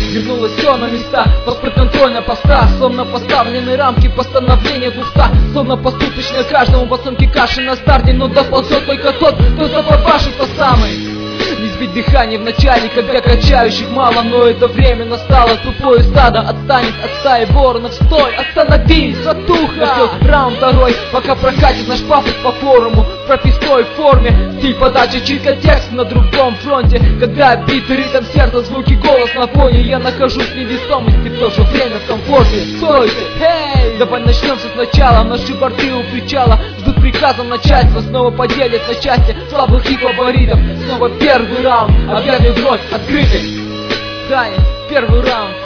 Вернулось все на места, под контроль на постах. Словно поставлены рамки постановления 200. Словно поступочно каждому в оценке каши на старте. Но доползет только тот, кто запапашит по самый. Не сбить дыхание в начале, когда качающих мало. Но это время настало, тупое стадо отстанет от стаи воронов. Стой, остановись, затухло. Раунд второй, пока прокатит наш пафос по форуму в прописной форме. Стиль подачи, читка текст на другом фронте. Когда бит, ритм сердца, звуки, голос на фоне. Я нахожусь в невесомости, в то же время в комфорте. Стойте, эй, давай начнем все сначала. Наши борты у причала ждут приказа начальства. Снова поделят на части слабых и фаворитов. Снова первый раунд, объявлен вновь открытый. Даня, первый раунд.